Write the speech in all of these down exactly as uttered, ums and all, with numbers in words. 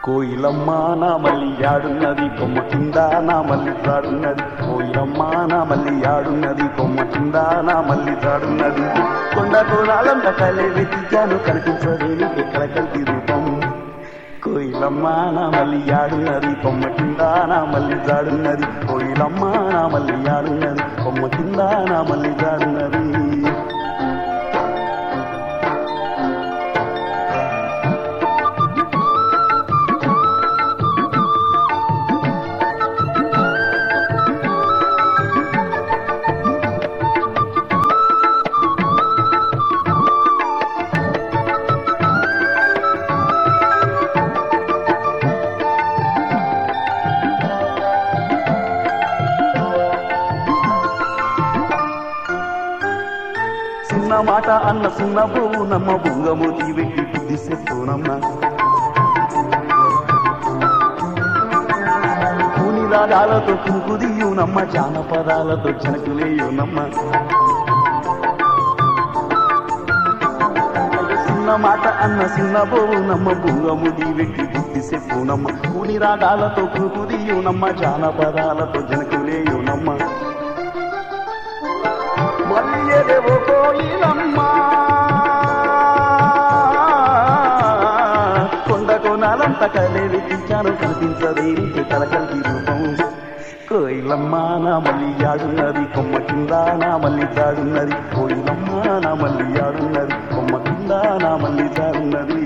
కోయిలమ్మ నా మల్లి యాడున్నది కొమ్మ కింద నా మల్లి జాడున్నది. కోయిలమ్మ నా మల్లి యాడున్నది కొమ్మ కింద నా మల్లి జాడున్నది. కొండ కోరాలంత కలే వెతికాను కనిపించదేని ఎక్కడ కలిపి రూపం. కోయిలమ్మ నా మల్లి యాడున్నది కొమ్మ కింద నా మల్లి జాడున్నది. కోయిలమ్మ నా మల్లి యాడున్నది కొమ్మ కింద నా మల్లి జాడున్నది. చిన్న మాట అన్న చిన్న బోనమ్మ బొంగమూతి వెట్టి బుద్ధి చెప్పునమ్మ. కూని రాగాలతో కుంకుదియునమ్మ జానపదాలతో జనకులేయునమ్మ. చిన్న మాట అన్న చిన్న బోనమ్మ బొంగమూతి వెట్టి బుద్ధి చెప్పునమ్మ. కూని రాగాలతో కుంకుదియునమ్మ జానపదాలతో జనకులేయునమ్మ. మల్లియదేవో కోయిలమ్మ కొండ కోనాలంత కలే వెతికాను కనిపించదేంటి కలకల్కి రూపం. కోయిలమ్మ నా మల్లి యాడున్నది కొమ్మ కింద నా మల్లి జాడున్నది. కోయిలమ్మ నా మల్లి యాడున్నది కొమ్మ కింద నా మల్లి జాడున్నది.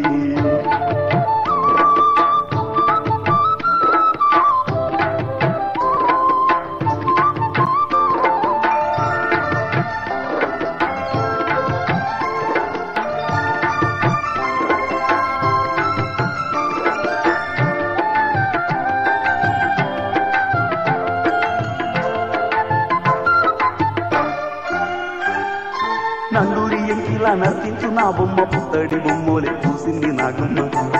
నండూరి ఎంకిలా నర్తించు నా బొమ్మ పుత్తడి బొమ్మలే చూసింది నాగమ్మ.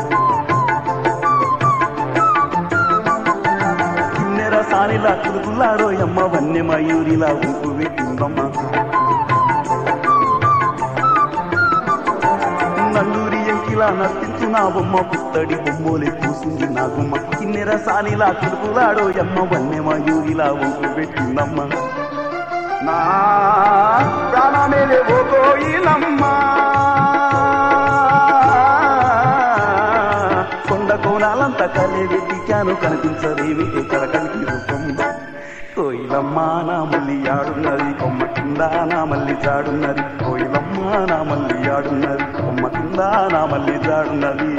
కిన్నెర సానిలా కురుకులారోయమ్మ వన్య మయూరిలా ఊపు పెట్టిందమ్మ. నండూరి ఎంకిలా నర్తించు నా బొమ్మ పుత్తడి బొమ్మలే చూసింది నాగమ్మ. కిన్నెర సానిలా కురుకులారోయమ్మ వన్య మయూరిలా ఊపు పెట్టిందమ్మ. నా ప్రాణమేలే ఓ కోయిలమ్మ కొండ కోణాలంత కలే వెతికాను కనిపించదేమి కలకలికి రూపం. కోయిలమ్మ నా మల్లి యాడున్నది కొమ్మ కింద నా మల్లి జాడున్నది. కోయిలమ్మ నా మల్లి యాడున్నది కొమ్మ కింద నా మల్లి జాడున్నది.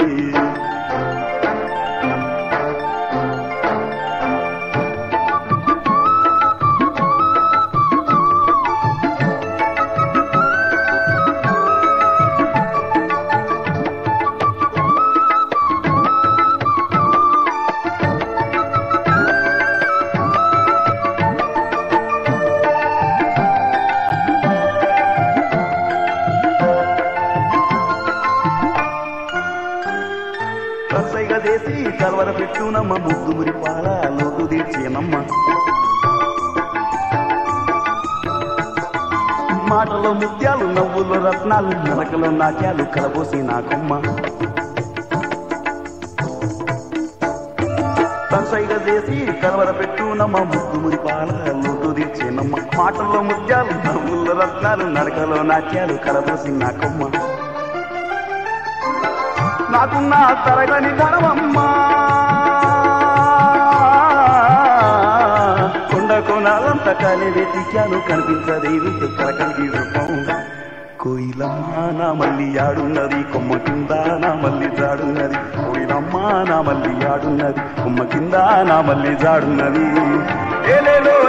దేశీ కలవర పెట్టునమ్మ ముగ్గుమురి పాల లోతు తీర్చేనమ్మ. మాటలో ముత్యాలు నవ్వులో రత్నాలు నరకలో నాట్యాలు కలబోసి నాకమ్మ. సంశైగా చేసి కలవర పెట్టునమ్మ ముగ్గుమురి పాల లోతు తీర్చేనమ్మ. మాటల్లో ముత్యాలు నవ్వుల్లో రత్నాలు నరకలో నాట్యాలు కలబోసి నాకమ్మ. నాకున్న తరగని ధనమమ్మ కొండ కోణాలంత కలే వెతికాను కనిపించదేవి కలకలికి రూపం. కోయిలమ్మ నా మల్లి యాడున్నది కొమ్మ కింద నా మల్లి జాడున్నది. కోయిలమ్మ నా మల్లి యాడున్నది కొమ్మ కింద నా మల్లి జాడున్నది. ఏలేలో